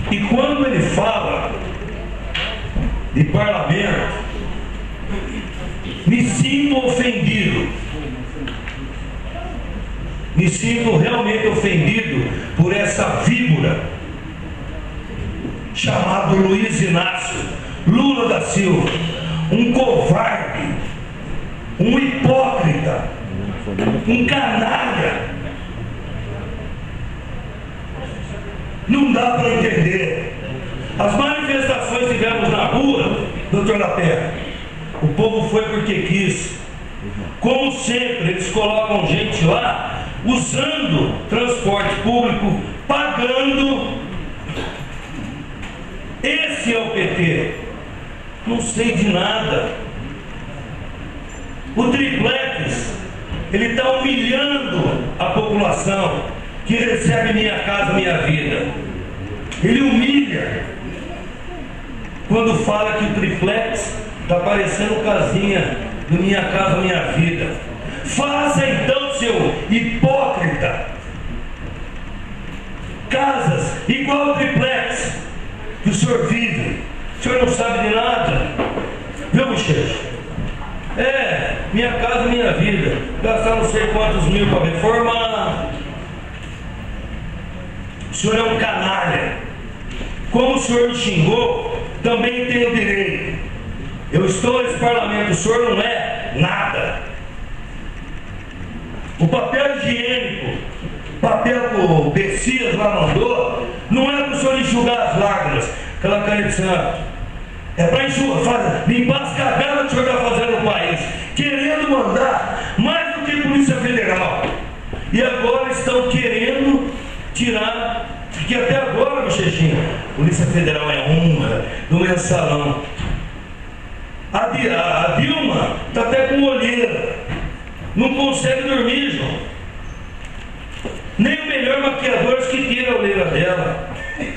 E quando ele fala de parlamento, me sinto ofendido. Me sinto realmente ofendido por essa víbora chamado Luiz Inácio Lula da Silva, um covarde, um hipócrita, um canalha. Não dá para entender. As manifestações que tivemos na rua, doutor Lapé, o povo foi porque quis. Como sempre, eles colocam gente lá usando transporte público, pagando. Esse é o PT. Não sei de nada. O triplex, ele está humilhando a população que recebe Minha Casa Minha Vida. Ele humilha quando fala que o triplex está parecendo casinha do Minha Casa Minha Vida. Faça então, seu hipócrita, casas igual o triplex que o senhor vive. O senhor não sabe de nada, viu, Bochecha? Minha Casa Minha Vida, gastar não sei quantos mil para reformar. O senhor é um canalha. Como o senhor me xingou, também tenho direito. Eu estou nesse parlamento, o senhor não é nada. O papel higiênico, papel que o Bessias lá mandou, não é para o senhor enxugar as lágrimas, aquela caneta de santo. É para limpar as cagadas que o senhor está fazendo no país, querendo mandar mais do que a Polícia Federal. E agora estão querendo tirar, porque até agora, Bochechinha, Polícia Federal é honra do mensalão. A Dilma está até com olheira, não consegue dormir, João. Nem o melhor maquiador que tira a olheira dela.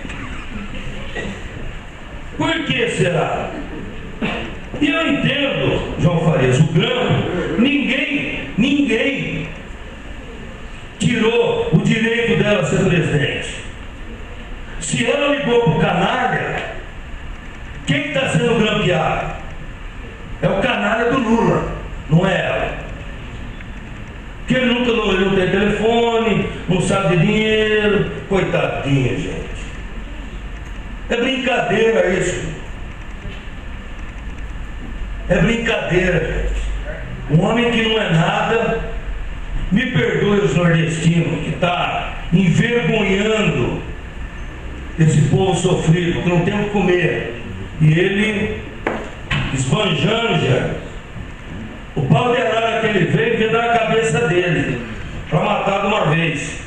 Por que será? E eu entendo, João Farias, o grampo, ninguém tirou o direito dela ser presidente. Se ela ligou para o canalha, quem está sendo grampeado? É o canalha do Lula, não é ela. Porque ele nunca não tem telefone, não sabe de dinheiro. Coitadinha, gente. É brincadeira isso. É brincadeira, gente. Um homem que não é nada, me perdoe os nordestinos, que está envergonhando esse povo sofrido, que não tem o que comer. E ele esbanjando já. O pau de arara que ele veio dar a cabeça dele, para matar de uma vez.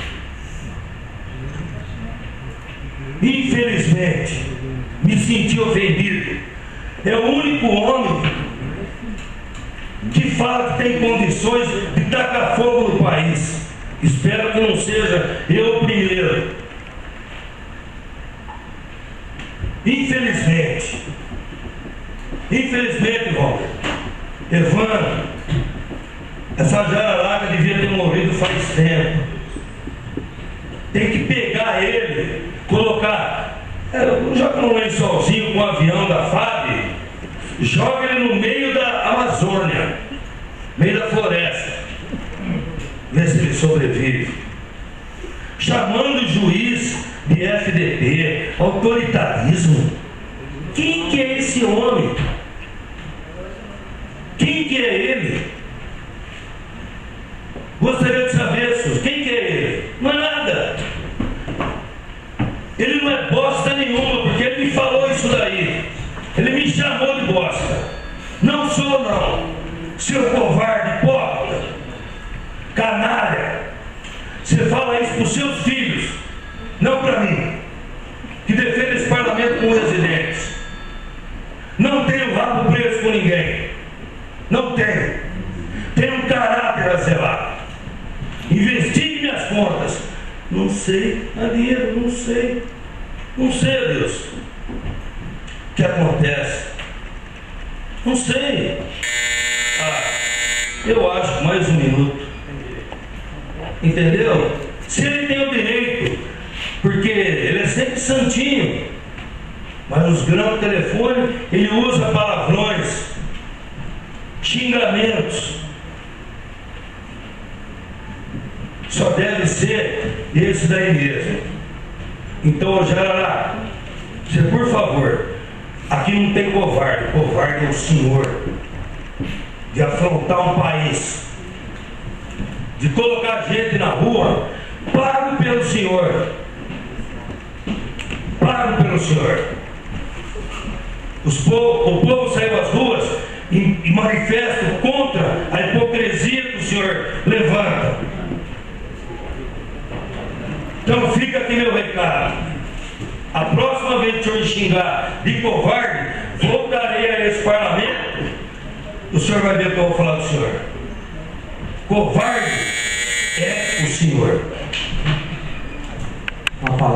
Infelizmente, me senti ofendido. É o único homem que fala que tem condições de tacar fogo no país. Espero que não seja eu o primeiro. Infelizmente, Walter, Evandro, essa jararaca devia ter morrido faz tempo. Tem que pegar ele, colocar, joga num lençolzinho com o avião da FAB, joga ele no meio da Amazônia, meio da floresta, vê se ele sobrevive. Chamando o juiz de FDP, autoritarismo. Quem que é esse homem? Quem que é ele? Gostaria de saber, senhor, quem que é ele? Não é nada. Ele não é bosta nenhuma, porque ele me falou isso daí. Ele me chamou de bosta. Não sou, não. Seu covarde, hipócrita, canalha. Você fala isso para os seus filhos, não para mim, que defende esse parlamento com residentes. Não tenho rabo preso com ninguém. Não tenho. Tenho um caráter a zelar. Investigue minhas contas. Não sei, Ariel, não sei. Não sei, Deus, o que acontece. Não sei. Eu acho, mais um minuto. Entendeu? Se ele tem o direito, porque ele é sempre santinho. Mas nos grampos do telefone ele usa palavrões, xingamentos. Só deve ser esse daí mesmo. Então, Jarará, você, por favor, aqui não tem covarde. Covarde é o senhor de afrontar um país, de colocar gente na rua, pago pelo senhor. Pago pelo senhor. O povo saiu às ruas e manifesta contra a hipocrisia que o senhor levanta. Então fica aqui meu recado. A próxima vez que o senhor me xingar de covarde, voltarei a esse parlamento. O senhor vai ver o que eu vou falar do senhor. Covarde é o senhor.